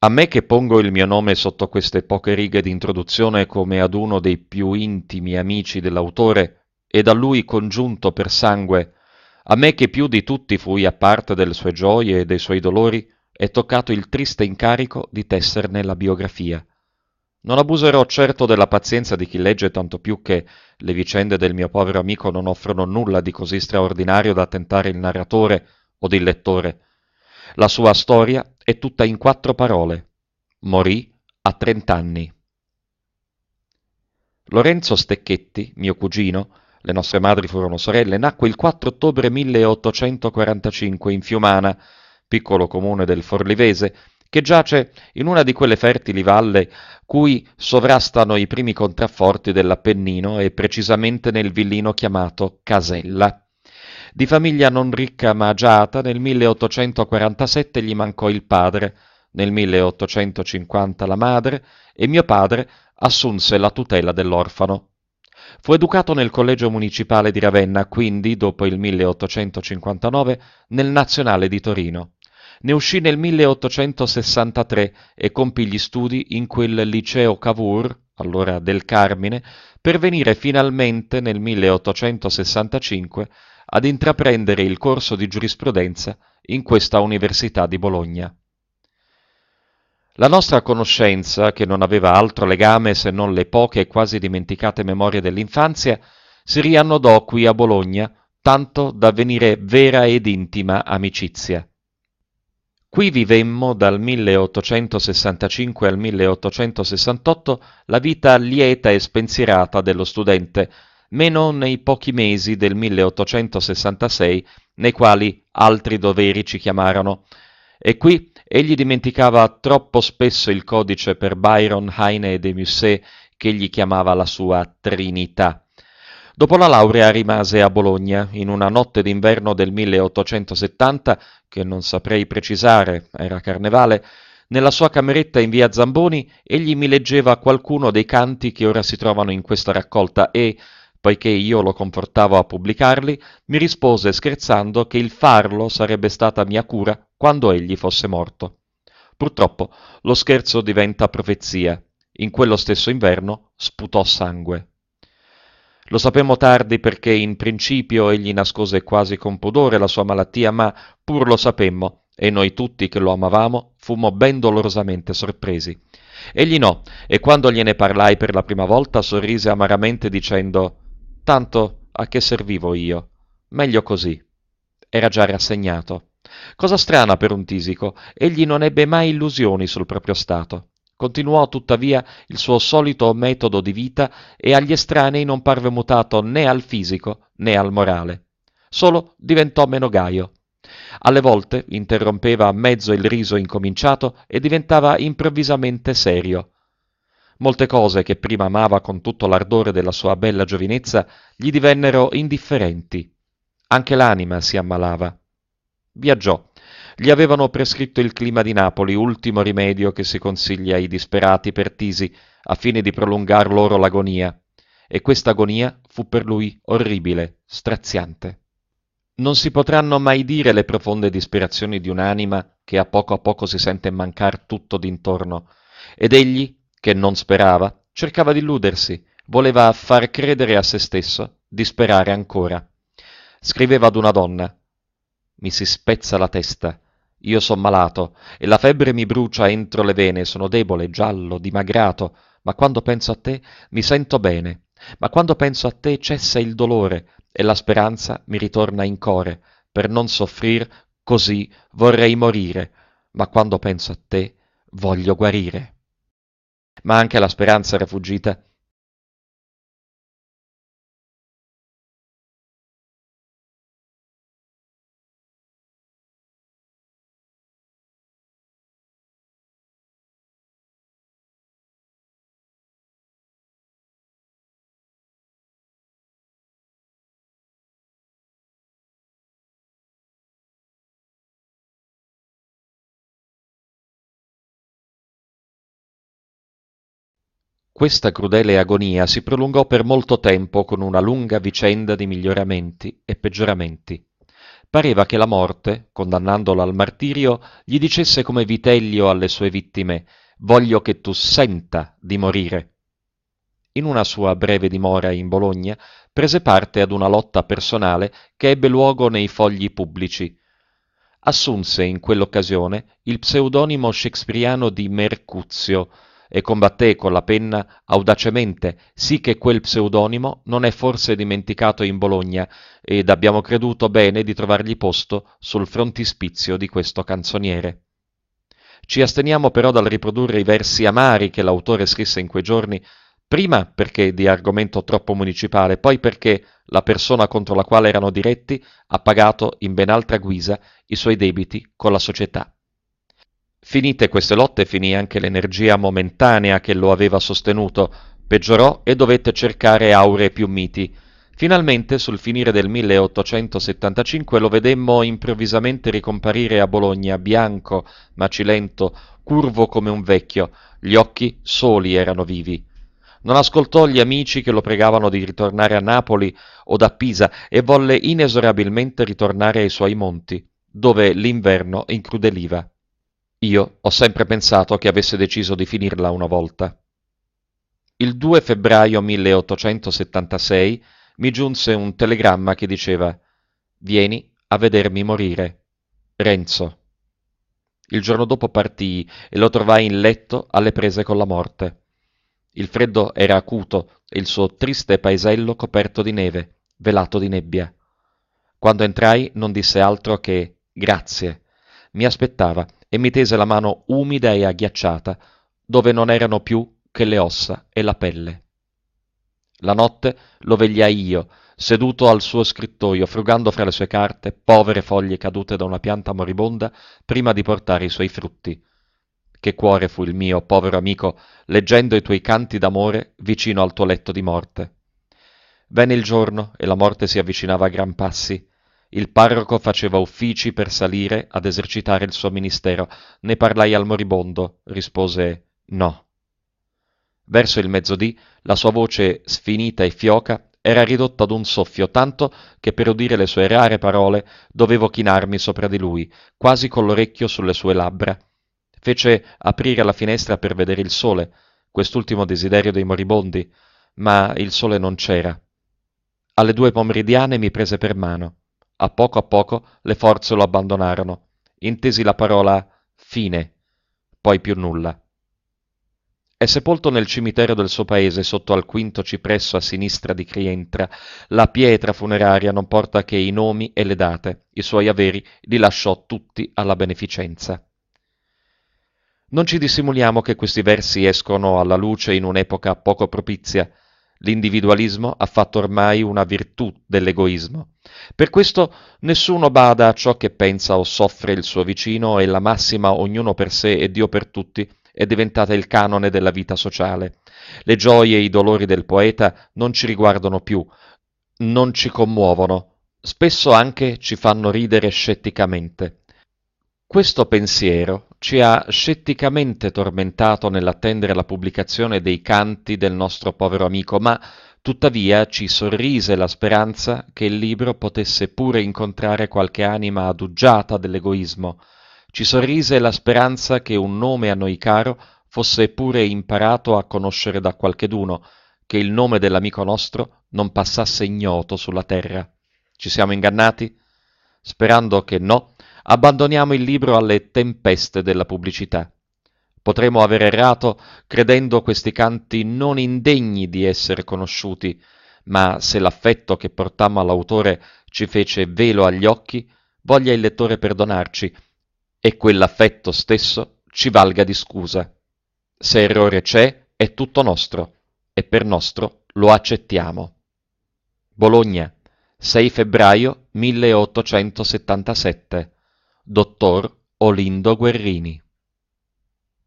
A me che pongo il mio nome sotto queste poche righe di introduzione come ad uno dei più intimi amici dell'autore e da lui congiunto per sangue, a me che più di tutti fui a parte delle sue gioie e dei suoi dolori, è toccato il triste incarico di tesserne la biografia. Non abuserò certo della pazienza di chi legge, tanto più che le vicende del mio povero amico non offrono nulla di così straordinario da tentare il narratore od il lettore. La sua storia è tutta in 4 parole. Morì a 30 anni. Lorenzo Stecchetti, mio cugino, le nostre madri furono sorelle, nacque il 4 ottobre 1845 in Fiumana, piccolo comune del Forlivese, che giace in una di quelle fertili valle cui sovrastano i primi contrafforti dell'Appennino e precisamente nel villino chiamato Casella. Di famiglia non ricca ma agiata, nel 1847 gli mancò il padre, nel 1850 la madre e mio padre assunse la tutela dell'orfano. Fu educato nel collegio municipale di Ravenna, quindi, dopo il 1859, nel Nazionale di Torino. Ne uscì nel 1863 e compì gli studi in quel liceo Cavour, allora del Carmine, per venire finalmente nel 1865 ad intraprendere il corso di giurisprudenza in questa Università di Bologna. La nostra conoscenza, che non aveva altro legame se non le poche e quasi dimenticate memorie dell'infanzia, si riannodò qui a Bologna, tanto da venire vera ed intima amicizia. Qui vivemmo dal 1865 al 1868 la vita lieta e spensierata dello studente, meno nei pochi mesi del 1866 nei quali altri doveri ci chiamarono. E qui egli dimenticava troppo spesso il codice per Byron, Heine e de Musset, che egli chiamava la sua Trinità. Dopo la laurea rimase a Bologna, in una notte d'inverno del 1870, che non saprei precisare, era carnevale, nella sua cameretta in via Zamboni egli mi leggeva qualcuno dei canti che ora si trovano in questa raccolta e, poiché io lo confortavo a pubblicarli, mi rispose scherzando che il farlo sarebbe stata mia cura quando egli fosse morto. Purtroppo lo scherzo diventa profezia. In quello stesso inverno sputò sangue. Lo sapemmo tardi perché in principio egli nascose quasi con pudore la sua malattia, ma pur lo sapemmo, e noi tutti che lo amavamo fummo ben dolorosamente sorpresi. Egli no, e quando gliene parlai per la prima volta sorrise amaramente dicendo «Tanto a che servivo io? Meglio così». Era già rassegnato. Cosa strana per un tisico, egli non ebbe mai illusioni sul proprio stato. Continuò tuttavia il suo solito metodo di vita e agli estranei non parve mutato né al fisico né al morale. Solo diventò meno gaio. Alle volte interrompeva a mezzo il riso incominciato e diventava improvvisamente serio. Molte cose che prima amava con tutto l'ardore della sua bella giovinezza gli divennero indifferenti. Anche l'anima si ammalava. Viaggiò. Gli avevano prescritto il clima di Napoli, ultimo rimedio che si consiglia ai disperati per tisi, a fine di prolungar loro l'agonia. E questa agonia fu per lui orribile, straziante. Non si potranno mai dire le profonde disperazioni di un'anima che a poco si sente mancar tutto d'intorno. Ed egli, che non sperava, cercava di illudersi, voleva far credere a se stesso di sperare ancora. Scriveva ad una donna: mi si spezza la testa, io son malato e la febbre mi brucia entro le vene, sono debole, giallo, dimagrato, ma quando penso a te mi sento bene, ma quando penso a te cessa il dolore e la speranza mi ritorna in core. Per non soffrir così vorrei morire, ma quando penso a te voglio guarire. Ma anche la speranza era fuggita. Questa crudele agonia si prolungò per molto tempo con una lunga vicenda di miglioramenti e peggioramenti. pareva che la morte, condannandolo al martirio, gli dicesse come Vitellio alle sue vittime: «Voglio che tu senta di morire». In una sua breve dimora in Bologna prese parte ad una lotta personale che ebbe luogo nei fogli pubblici. Assunse in quell'occasione il pseudonimo shakespeariano di Mercuzio e combatté con la penna audacemente, sì che quel pseudonimo non è forse dimenticato in Bologna, ed abbiamo creduto bene di trovargli posto sul frontispizio di questo canzoniere. Ci asteniamo però dal riprodurre i versi amari che l'autore scrisse in quei giorni, prima perché di argomento troppo municipale, poi perché la persona contro la quale erano diretti ha pagato in ben altra guisa i suoi debiti con la società. Finite queste lotte, finì anche l'energia momentanea che lo aveva sostenuto, peggiorò e dovette cercare auree più miti. Finalmente, sul finire del 1875, lo vedemmo improvvisamente ricomparire a Bologna, bianco, macilento, curvo come un vecchio, gli occhi soli erano vivi. Non ascoltò gli amici che lo pregavano di ritornare a Napoli o da Pisa e volle inesorabilmente ritornare ai suoi monti, dove l'inverno incrudeliva. Io ho sempre pensato che avesse deciso di finirla una volta. Il 2 febbraio 1876 mi giunse un telegramma che diceva: «Vieni a vedermi morire. Renzo». Il giorno dopo partii e lo trovai in letto alle prese con la morte. Il freddo era acuto e il suo triste paesello coperto di neve, velato di nebbia. Quando entrai non disse altro che «grazie». Mi aspettava e mi tese la mano umida e agghiacciata, dove non erano più che le ossa e la pelle. La notte lo vegliai io, seduto al suo scrittoio, frugando fra le sue carte, povere foglie cadute da una pianta moribonda, prima di portare i suoi frutti. Che cuore fu il mio, povero amico, leggendo i tuoi canti d'amore vicino al tuo letto di morte. Venne il giorno e la morte si avvicinava a gran passi. Il parroco faceva uffici per salire ad esercitare il suo ministero. Ne parlai al moribondo, rispose no. Verso il mezzodì la sua voce sfinita e fioca era ridotta ad un soffio, tanto che per udire le sue rare parole dovevo chinarmi sopra di lui, quasi con l'orecchio sulle sue labbra. Fece aprire la finestra per vedere il sole, quest'ultimo desiderio dei moribondi, ma il sole non c'era. Alle 2 pomeridiane mi prese per mano. A poco le forze lo abbandonarono. Intesi la parola fine, poi più nulla. È sepolto nel cimitero del suo paese, sotto al quinto cipresso a sinistra di Crientra. La pietra funeraria non porta che i nomi e le date. I suoi averi li lasciò tutti alla beneficenza. Non ci dissimuliamo che questi versi escono alla luce in un'epoca poco propizia. L'individualismo ha fatto ormai una virtù dell'egoismo. Per questo nessuno bada a ciò che pensa o soffre il suo vicino e la massima ognuno per sé e Dio per tutti è diventata il canone della vita sociale. Le gioie e i dolori del poeta non ci riguardano più, non ci commuovono, spesso anche ci fanno ridere scetticamente. Questo pensiero ci ha scetticamente tormentato nell'attendere la pubblicazione dei canti del nostro povero amico, ma tuttavia ci sorrise la speranza che il libro potesse pure incontrare qualche anima adugiata dell'egoismo. Ci sorrise la speranza che un nome a noi caro fosse pure imparato a conoscere da qualcheduno, che il nome dell'amico nostro non passasse ignoto sulla terra. Ci siamo ingannati? Sperando che no, abbandoniamo il libro alle tempeste della pubblicità. Potremmo aver errato credendo questi canti non indegni di essere conosciuti, ma se l'affetto che portammo all'autore ci fece velo agli occhi, voglia il lettore perdonarci e quell'affetto stesso ci valga di scusa. Se errore c'è, è tutto nostro, e per nostro lo accettiamo. Bologna, 6 febbraio 1877. Dottor Olindo Guerrini.